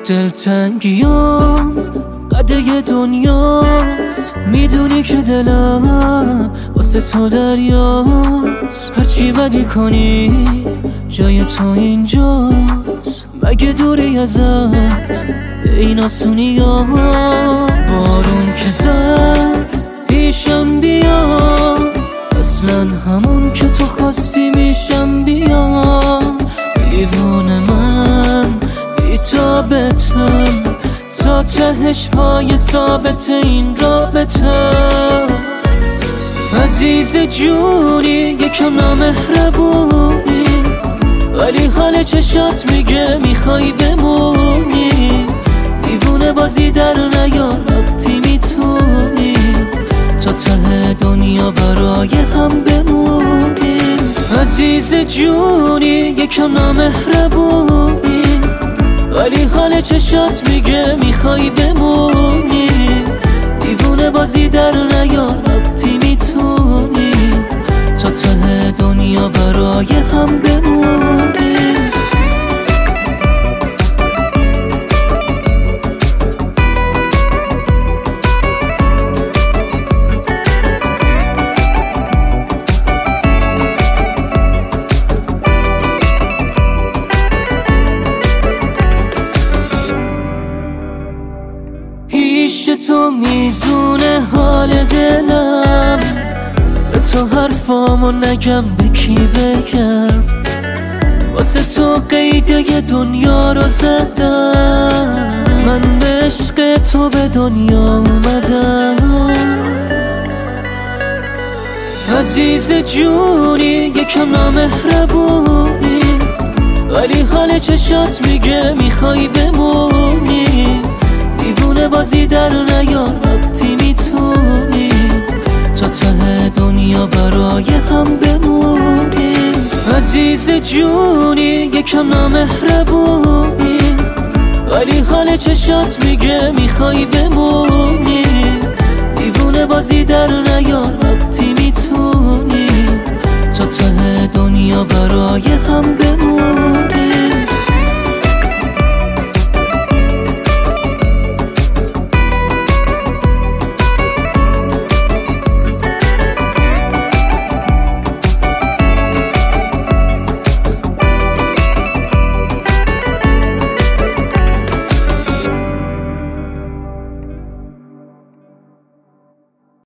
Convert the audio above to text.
دلتنگیام قده دنیاست، میدونی که دلم واسه تو دریاست. هرچی بدی کنی جای تو اینجاست، مگه دوری ازت به این آسونی ها؟ بارون که زد پیشم بیا، اصلا همون که تو خواستی میشم بیا. دیوونه من بی‌تابتم، تا تهش پای ثابت این رابطه. عزیز جونی یکم نامهربونی، ولی حال چشات میگه میخوای بمونی. دیوونه بازی در نیار وقتی میتونی، تا ته دنیا برای هم بمونی. عزیز جونی یکم نامهربونی، ولی حال چشات میگه میخوای بمونی. دیوونه بازی در نیار وقتی میتونی، تا ته دنیا برای هم بمونی. پیش تو میزونه حال دلم، به تو حرفامو نگم به کی بگم. واسه تو قیده دنیا رو زدم، من به عشق تو به دنیا اومدم. عزیز جونی یکم نامهربونی، ولی حال چشات میگه میخوای بمونی. دیوونه بازی در نیار وقتی میتونی، تا ته دنیا برای هم بمونی. عزیز جونی یکم نامهربونی، ولی حال چشات میگه میخوای بمونی. دیوونه بازی در نیار وقتی میتونی، تا ته دنیا برای هم بمونی.